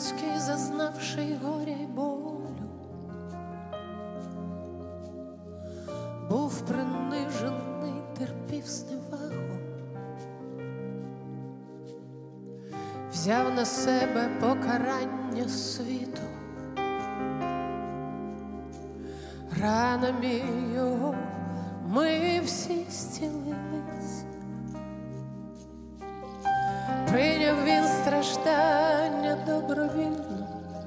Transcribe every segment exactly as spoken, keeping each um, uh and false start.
людський, зазнавши горя й болю, був принижений, терпів зневагу, взяв на себе покарання світу, ранами його ми всі зцілились. Прийняв він страждання добровільно,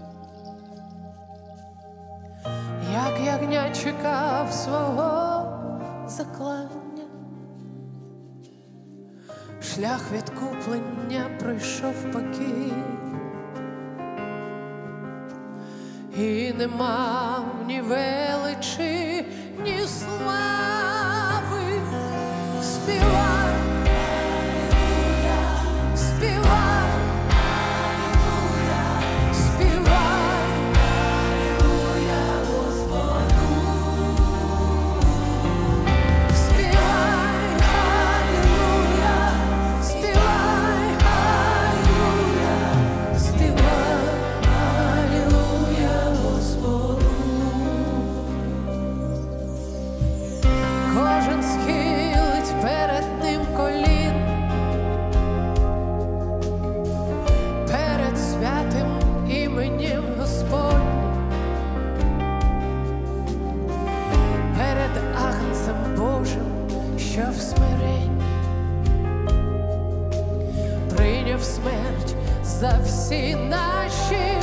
як ягня чекав свого заклання. Шлях відкуплення пройшов покій, і не мав ні величі, ні слави. Співай, співай, співай, алілуя Господу. Співай, алілуя, співай, алілуя, співай, алілуя Господу. Кожен схилить перед ним колін, перед святим іменем Господнім, перед Агнцем Божим, що в смиренні прийняв смерть за всі наші